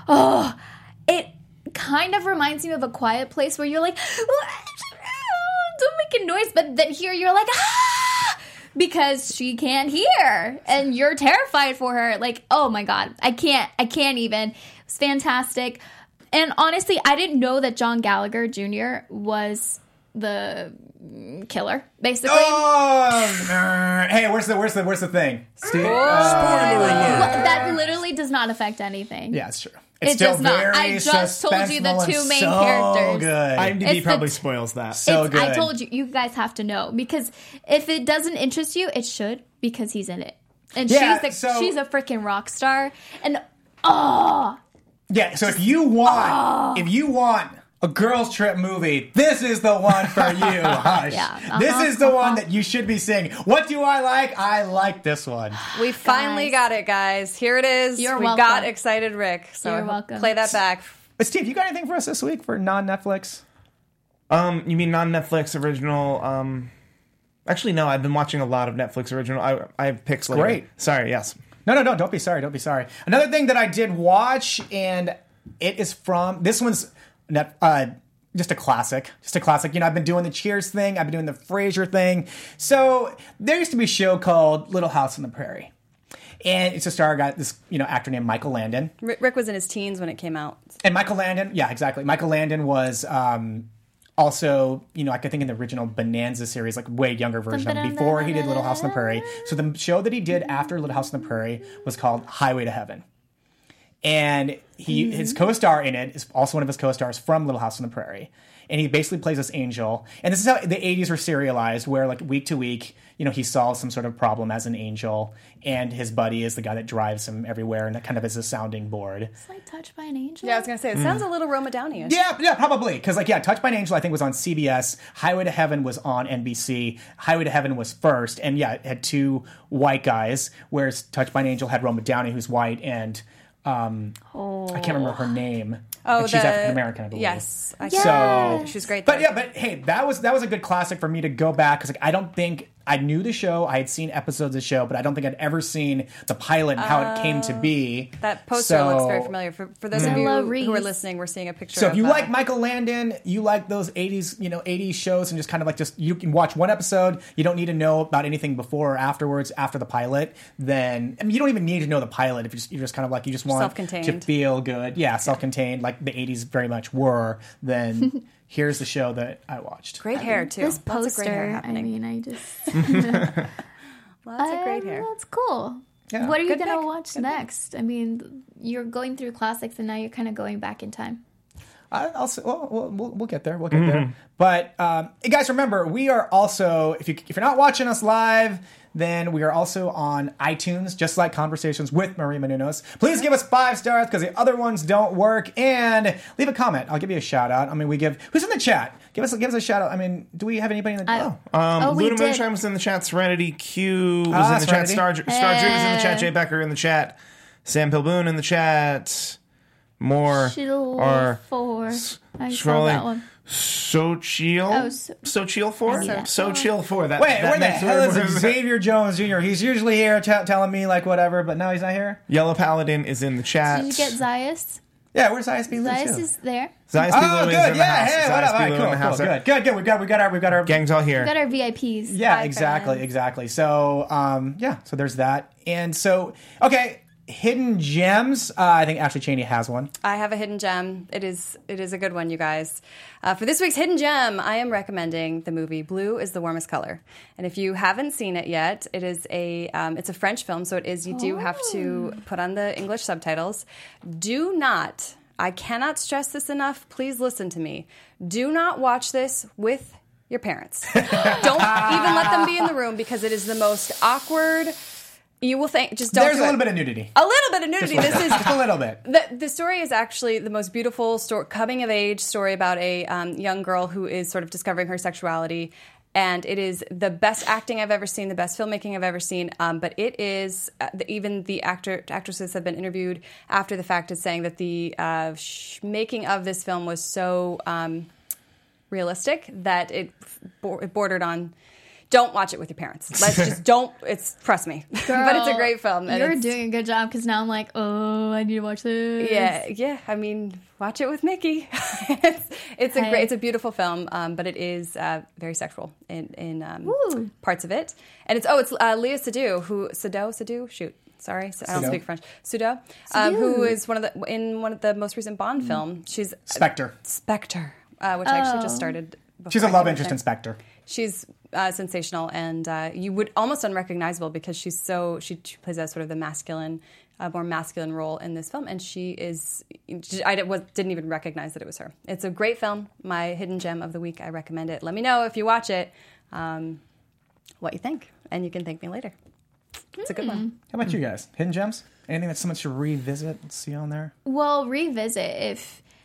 kind of reminds me of A Quiet Place where you're like, don't make a noise, but then here you're like, because she can't hear and you're terrified for her. Like, oh my God, I can't even. It's fantastic. And honestly, I didn't know that John Gallagher Jr. was the killer, basically. Oh, hey, where's the thing? Steve? That literally does not affect anything. Yeah, it's true. It still does not. very I just told you the suspenseful two and main so characters. Good. IMDb It's probably the- spoils that. So good. I told you guys have to know, because if it doesn't interest you, it should, because he's in it. And Yeah, she's a freaking rock star. And Yeah, so if you want a girls trip movie, this is the one for you, Hush. Yeah, This is the one that you should be seeing. What do I like? I like this one. We finally got it, guys. Here it is. You're we welcome. got Excited Rick. So You're welcome. play that back. But Steve, you got anything for us this week for non-Netflix? You mean non-Netflix original? Actually, no. I've been watching a lot of Netflix original. I have picks later. Great. Sorry. Yes. No. Don't be sorry. Another thing that I did watch, and it is from this one's just a classic. You know, I've been doing the Cheers thing. I've been doing the Frasier thing. So there used to be a show called Little House on the Prairie. And it's a star got this, actor named Michael Landon. Rick was in his teens when it came out. And Michael Landon, yeah, exactly. Michael Landon was also, I think in the original Bonanza series, like way younger version of him, before he did Little House on the Prairie. So the show that he did after Little House on the Prairie was called Highway to Heaven. And his co-star in it is also one of his co-stars from Little House on the Prairie. And he basically plays this angel. And this is how the 80s were serialized, where like week to week, he solves some sort of problem as an angel. And his buddy is the guy that drives him everywhere and that kind of is a sounding board. It's like Touched by an Angel. Yeah, I was going to say, it sounds a little Roma Downey-ish. Yeah, probably. Because Touched by an Angel, I think, was on CBS. Highway to Heaven was on NBC. Highway to Heaven was first. And yeah, it had two white guys, whereas Touched by an Angel had Roma Downey, who's white, and I can't remember her name. Oh, she's African American, I believe. Yes. So she's great. But hey, that was a good classic for me to go back because I don't think I knew the show. I had seen episodes of the show, but I don't think I'd ever seen the pilot and how it came to be. That poster looks very familiar. For those of you who are listening, we're seeing a picture. So if you like Michael Landon, you like those 80s, 80s shows, and just kind of you can watch one episode. You don't need to know about anything before or afterwards after the pilot. Then you don't even need to know the pilot if you're just kind of you just want to feel good. Yeah, self-contained, like the 80s very much were. Then here's the show that I watched. Great hair too. This poster, lots of great hair happening. I just lots of great hair. That's cool. Yeah. What are you going to watch next? I mean, you're going through classics and now you're kind of going back in time. We'll get there. We'll get there. But guys, remember, we are also, if you're not watching us live, then we are also on iTunes, just like Conversations with Marie Menounos. Please give us 5 stars because the other ones don't work, and leave a comment. I'll give you a shout out. I mean, who's in the chat? Give us a shout out. I mean, do we have anybody in the chat? Luna Moonshine was in the chat. Serenity Q was in the chat. Star Drew was in the chat. Jay Becker in the chat. Sam Pilboon in the chat. More are scrolling. Sochiel 4? Sochiel 4. Wait, where the hell is Xavier Jones Jr.? He's usually here telling me whatever, but now he's not here. Yellow Paladin is in the chat. Did you get Zayas? Yeah, where's Zayas B. Lou? Zayas is there. Zayas B. Lou is in the house. Hey, what up? All right, cool. Good. We got our gang's all here. We got our VIPs. Yeah, exactly. So, so there's that. And so, okay, hidden gems. I think Ashley Cheney has one. I have a hidden gem. It is a good one, you guys. For this week's hidden gem, I am recommending the movie Blue is the Warmest Color. And if you haven't seen it yet, it is it's a French film, so you do have to put on the English subtitles. Do not, I cannot stress this enough, please listen to me. Do not watch this with your parents. Don't even let them be in the room because it is the most awkward. You will think, just don't. There's do a little it. bit of nudity. A little bit of nudity. This is just a little bit. The story is actually the most beautiful coming of age story about a young girl who is sort of discovering her sexuality, and it is the best acting I've ever seen, the best filmmaking I've ever seen. But it is even the actresses have been interviewed after the fact, is saying that the making of this film was so realistic that it bordered on. Don't watch it with your parents. Let's just don't. Trust me. Girl, but it's a great film. You're doing a good job because now I'm like, oh, I need to watch this. Yeah. I mean, watch it with Mickey. It's a beautiful film, but it is very sexual in parts of it. And it's Léa Seydoux. Shoot. Sorry, I don't speak French. Seydoux, who is one of the most recent Bond film. She's Spectre, which I actually just started. She's a love interest in Spectre. She's sensational, and you would almost unrecognizable because she plays a sort of the more masculine role in this film, and she is. Didn't even recognize that it was her. It's a great film. My hidden gem of the week. I recommend it. Let me know if you watch it, what you think, and you can thank me later. It's a good one. How about you guys? Hidden gems? Anything that someone should revisit and see on there? Well, revisit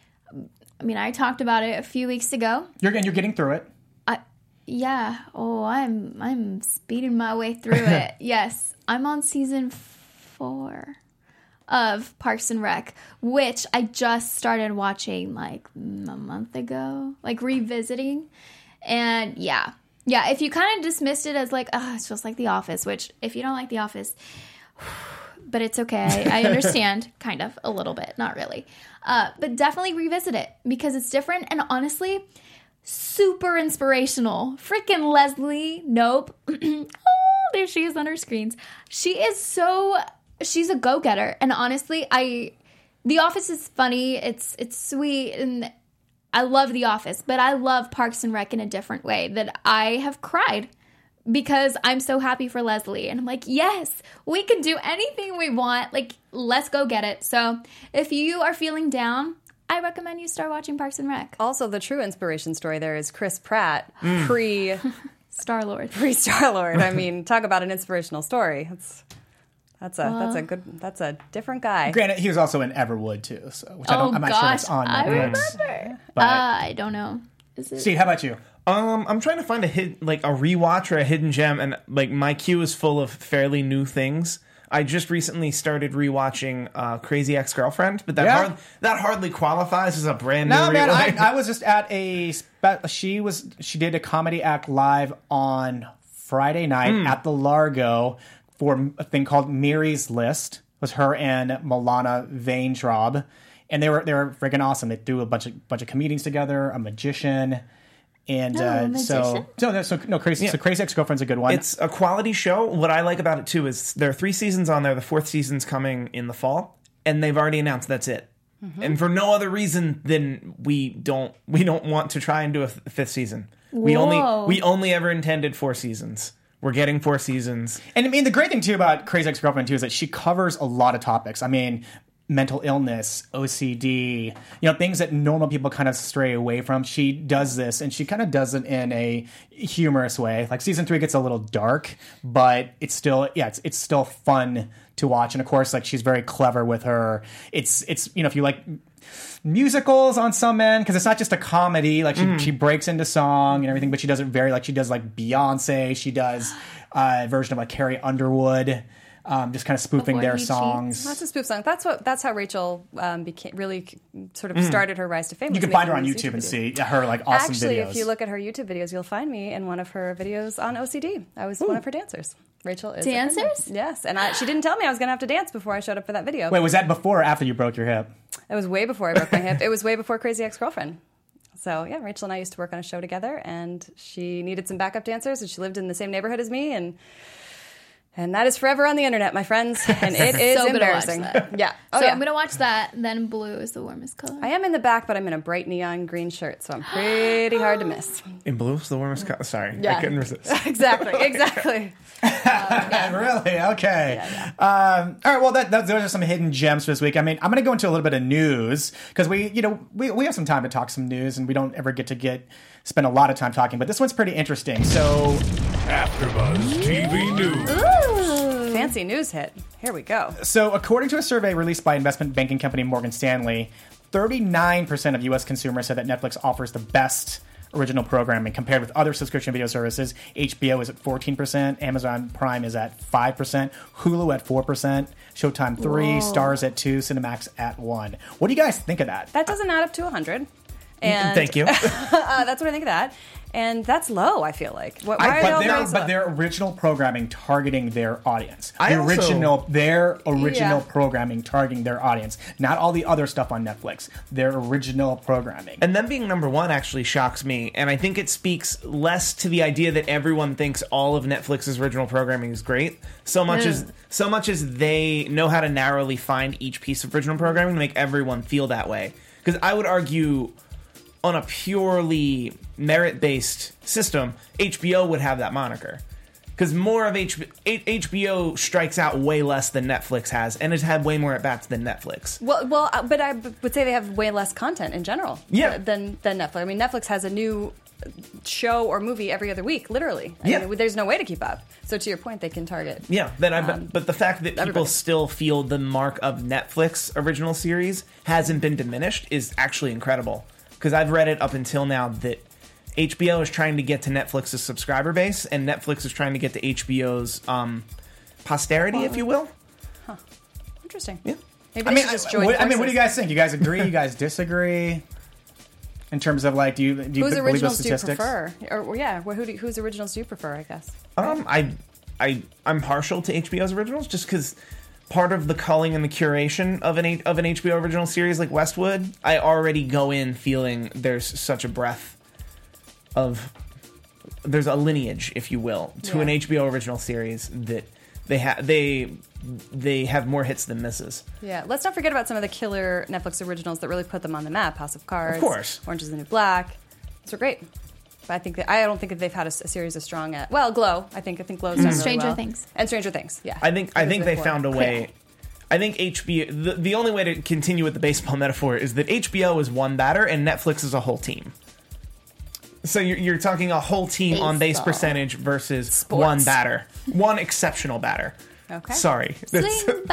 I talked about it a few weeks ago. You're getting through it. Yeah. Oh, I'm speeding my way through it. Yes. I'm on season 4 of Parks and Rec, which I just started watching a month ago, revisiting. And yeah, if you kind of dismissed it as it's just like The Office, which if you don't like The Office, but it's okay. I understand, kind of, a little bit, not really. But definitely revisit it because it's different and honestly, super inspirational. Freaking Leslie Knope. Oh, there she is on her screens. She's a go-getter. And honestly, The Office is funny. It's sweet and I love The Office, but I love Parks and Rec in a different way that I have cried because I'm so happy for Leslie. And I'm like, yes, we can do anything we want. Like, let's go get it. So if you are feeling down, I recommend you start watching Parks and Rec. Also, the true inspiration story there is Chris Pratt, Star-Lord. Pre-Star-Lord. I mean, talk about an inspirational story. That's a different guy. Granted, he was also in Everwood too, so which I'm not sure it's on. I remember. But I don't know. Is it? Steve, how about you? I'm trying to find a rewatch or a hidden gem, and like my queue is full of fairly new things. I just recently started rewatching Crazy Ex-Girlfriend, but that hardly qualifies as a brand new. No, man, I was just at she did a comedy act live on Friday night at the Largo for a thing called Miri's List. It was her and Milana Vaintraub, and they were freaking awesome. They threw a bunch of comedians together, a magician. And Crazy Ex-Girlfriend's a good one. It's a quality show. What I like about it too is there are 3 seasons on there. The 4th season's coming in the fall, and they've already announced that's it. Mm-hmm. And for no other reason than we don't want to try and do a 5th season. Whoa. We only ever intended 4 seasons. We're getting 4 seasons. And I mean, the great thing too about Crazy Ex-Girlfriend too is that she covers a lot of topics. I mean, mental illness, OCD, things that normal people kind of stray away from. She does this, and she kind of does it in a humorous way. Like season 3 gets a little dark, but it's still, it's still fun to watch. And of course, like she's very clever with her. It's if you like musicals on some end, because it's not just a comedy. Like she breaks into song and everything, but she does it very she does like Beyonce. She does a version of like Carrie Underwood. Just kind of spoofing their songs. That's a spoof song. That's how Rachel really sort of started her rise to fame. You can find her on YouTube and see her like awesome videos. Actually, if you look at her YouTube videos, you'll find me in one of her videos on OCD. I was one of her dancers. Rachel is dancers. Yes, and she didn't tell me I was going to have to dance before I showed up for that video. Wait, was that before or after you broke your hip? It was way before I broke my hip. It was way before Crazy Ex-Girlfriend. So yeah, Rachel and I used to work on a show together, and she needed some backup dancers, and she lived in the same neighborhood as me, and that is forever on the internet, my friends, and it is so embarrassing. Yeah. I'm going to watch that, then blue is the warmest color. I am in the back, but I'm in a bright neon green shirt, so I'm pretty hard to miss. In blue is the warmest color? Sorry, yeah. I couldn't resist. Exactly. Really? Okay. Yeah. All right, well, those are some hidden gems for this week. I mean, I'm going to go into a little bit of news, because we have some time to talk some news, and we don't ever get to spend a lot of time talking, but this one's pretty interesting. So, AfterBuzz TV News. Ooh, fancy news hit. Here we go. So, according to a survey released by investment banking company Morgan Stanley, 39% of U.S. consumers said that Netflix offers the best original programming compared with other subscription video services. HBO is at 14%, Amazon Prime is at 5%, Hulu at 4%, Showtime 3%, Stars at 2%, Cinemax at 1%. What do you guys think of that? That doesn't add up to 100. And thank you. That's what I think of that. And that's low, I feel like. Why are they all very but low? their original programming targeting their audience. Their original programming targeting their audience. Not all the other stuff on Netflix. Their original programming. And them being number 1 actually shocks me. And I think it speaks less to the idea that everyone thinks all of Netflix's original programming is great. So much as they know how to narrowly find each piece of original programming to make everyone feel that way. Because I would argue, on a purely merit-based system, HBO would have that moniker. Because more of HBO strikes out way less than Netflix has, and has had way more at-bats than Netflix. Well, but I would say they have way less content in general than Netflix. I mean, Netflix has a new show or movie every other week, literally. I mean, there's no way to keep up. So to your point, they can target. Yeah, but the fact that people still feel the mark of Netflix original series hasn't been diminished is actually incredible. Because I've read it up until now that HBO is trying to get to Netflix's subscriber base, and Netflix is trying to get to HBO's posterity, if you will. Huh. Interesting. Yeah. Maybe what what do you guys think? You guys agree? You guys disagree? In terms of like, do you whose believe originals those do you statistics? prefer? Whose originals do you prefer? I guess. I'm partial to HBO's originals just because part of the culling and the curation of an HBO original series like Westwood, I already go in feeling there's such a breadth of, there's a lineage, if you will, to an HBO original series that they have more hits than misses. Yeah, let's not forget about some of the killer Netflix originals that really put them on the map. House of Cards, Of course. Orange is the New Black. Those are great. But I don't think that they've had a series as strong at Glow. I think Glow's done really Stranger well. Things. And Stranger Things. Yeah, I think they found a way. I think HBO. The only way to continue with the baseball metaphor is that HBO is one batter and Netflix is a whole team. So you're talking a whole team on base Baseball. percentage versus Sports. one batter, one exceptional batter. Okay. Sorry, Swing,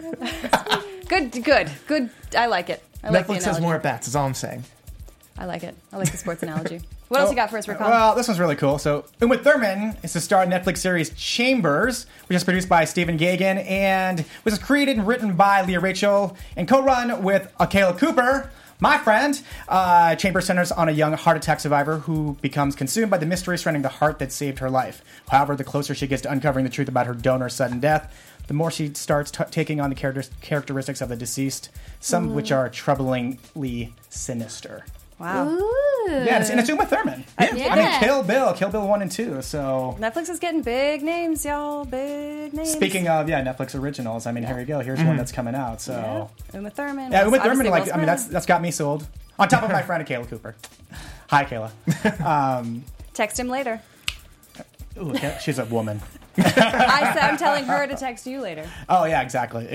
Good. I like it. I like the Netflix has analogy. more at bats. Is all I'm saying. I like it. I like the sports analogy. What else you got for us, Rick? Well, this one's really cool. So, Uma Thurman is the star of the Netflix series Chambers, which is produced by Stephen Gaghan and was created and written by Leah Rachel and co-run with Akela Cooper, my friend. Chambers centers on a young heart attack survivor who becomes consumed by the mystery surrounding the heart that saved her life. However, the closer she gets to uncovering the truth about her donor's sudden death, the more she starts taking on the characteristics of the deceased, some of which are troublingly sinister. Wow. Ooh. Yeah, and it's Uma Thurman. I mean, Yeah. Kill Bill 1 and 2. So, Netflix is getting big names, y'all. Big names. speaking of Netflix originals, I mean, here you go. Here's one that's coming out. So, Uma Thurman. yeah, Uma Thurman, obviously Will Smith. that's got me sold. On top of my friend Akela Cooper. Hi, Kayla. Text him later. Ooh, she's a woman. I'm telling her to text you later. Oh yeah, exactly.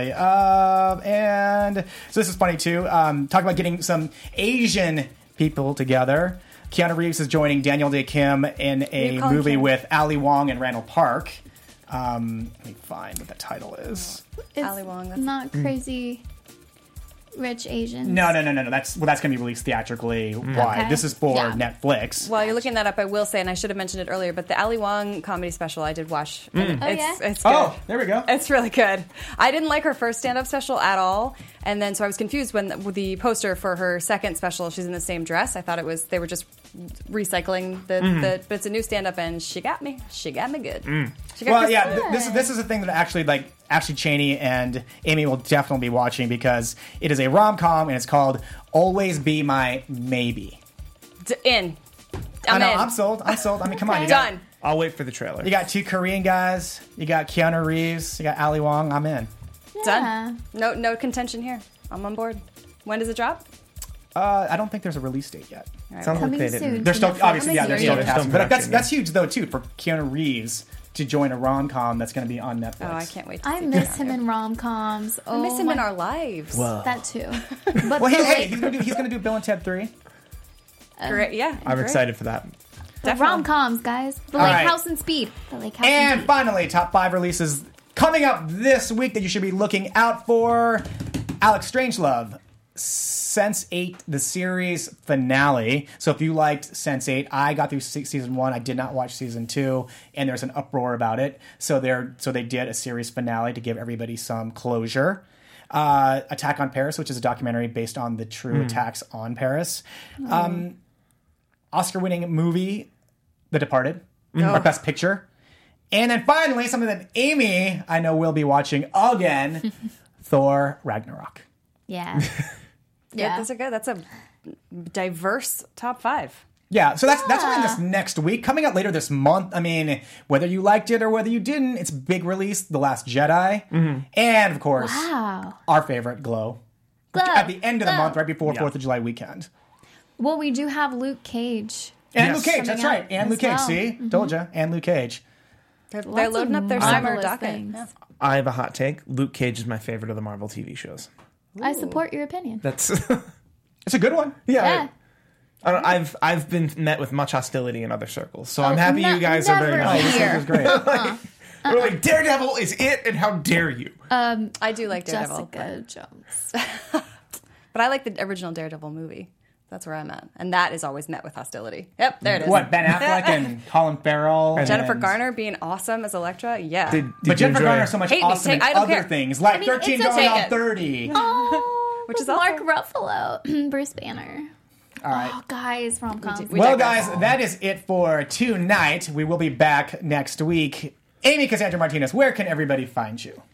And so this is funny too. Talk about getting some Asian people together. Keanu Reeves is joining Daniel Day Kim in a call him movie Kim. with Ali Wong and Randall Park. Let me find what the title is. It's Ali Wong, that's- not crazy rich Asians. No. That's going to be released theatrically. Why? Okay. This is for Yeah. Netflix. While you're looking that up, I will say, and I should have mentioned it earlier, but the Ali Wong comedy special I did watch. And Oh, yeah? It's good. Oh, there we go. It's really good. I didn't like her first stand-up special at all, and then so I was confused when with the poster for her second special, she's in the same dress. I thought they were just recycling the but it's a new stand-up, and she got me. She got me good. She got Well, Chris- yeah, this is a thing that actually Ashley Cheney and Amy will definitely be watching because it is a rom-com and it's called Always Be My Maybe. in. I know, in. I'm sold. I mean, come on, Done. I'll wait for the trailer. You got two Korean guys. You got Keanu Reeves. You got Ali Wong. I'm in. Done. No contention here. I'm on board. When does it drop? I don't think there's a release date yet. Sounds like Coming they soon. didn't. They're still Netflix. obviously they're Coming still soon. casting, They're but still that's production, huge though too for Keanu Reeves to join a rom-com that's going to be on Netflix. Oh, I can't wait to I see miss that. him in rom-coms. I miss him my- in our lives. That too. But Well, the, he's going to do Bill and Ted 3. Great. Yeah. I'm great. excited for that. the rom-coms, guys. The All Lake right. House and Speed. The Lake House And and Speed. finally, top 5 releases coming up this week that you should be looking out for. Alex Strangelove, Sense8, the series finale. So if you liked Sense8, I got through season 1. I did not watch season 2, and there's an uproar about it. So they did a series finale to give everybody some closure. Attack on Paris, which is a documentary based on the true attacks on Paris. Oscar-winning movie, The Departed, our Best Picture. And then finally, something that Amy, I know, will be watching again, Thor Ragnarok. Yeah. Yeah, those are good. That's a diverse top 5. Yeah, so that's coming this next week. Coming out later this month. I mean, whether you liked it or whether you didn't, it's a big release, The Last Jedi. And, of course, Wow. our favorite, Glow. Glow. At the end of the Glow. month, right before Yeah. 4th of July weekend. Well, we do have Luke Cage. And Yes. Luke Cage, that's Coming right. out And Luke as Cage, well. see? Told you. And Luke Cage. They're Lots loading of up their summer marvelous docket. things. Yeah. I have a hot take. Luke Cage is my favorite of the Marvel TV shows. I support your opinion. That's It's a good one. Yeah. I've been met with much hostility in other circles, so I'm happy no- you guys are very never Oh, nice. this here. was great. We're like, Daredevil is it, and how dare you? I do like Daredevil. Jessica Jones. But I like the original Daredevil movie. That's where I'm at. And that is always met with hostility. Yep, there it is. What, Ben Affleck and Colin Farrell? Jennifer and- Garner being awesome as Elektra? Yeah. Did But you Jennifer enjoy Garner it? is so much Hate me, awesome in I don't other care. things, like mean, 13 it's going okay. on 30. Oh, Which is Mark awful. Ruffalo. Bruce Banner. All right. Oh, guys, rom-coms. We Well, digress. guys, that is it for tonight. We will be back next week. Amy Cassandra Martinez, where can everybody find you? On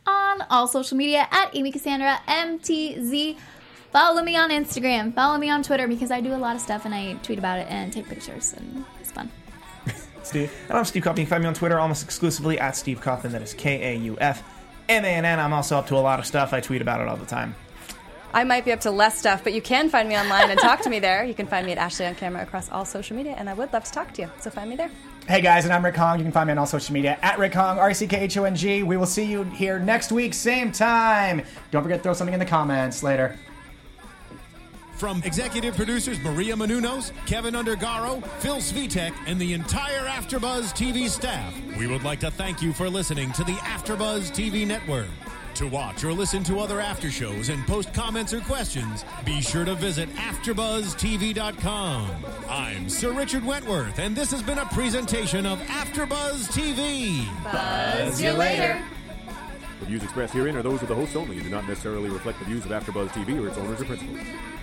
all social media at Amy Cassandra MTZ. Follow me on Instagram. Follow me on Twitter because I do a lot of stuff and I tweet about it and take pictures and it's fun. Steve. And I'm Steve Kaufman. You can find me on Twitter almost exclusively at Steve Kaufman. That is KAUFMANN. I'm also up to a lot of stuff. I tweet about it all the time. I might be up to less stuff, but you can find me online and talk to me there. You can find me at Ashley on Camera across all social media, and I would love to talk to you, so find me there. Hey guys, and I'm Rick Hong. You can find me on all social media at Rick Hong, RCKHONG. We will see you here next week, same time. Don't forget to throw something in the comments later. From executive producers Maria Menounos, Kevin Undergaro, Phil Svitek, and the entire AfterBuzz TV staff, we would like to thank you for listening to the AfterBuzz TV network. To watch or listen to other after shows and post comments or questions, be sure to visit AfterBuzzTV.com. I'm Sir Richard Wentworth, and this has been a presentation of AfterBuzz TV. Buzz you later. The views expressed herein are those of the hosts only and do not necessarily reflect the views of AfterBuzz TV or its owners or principals.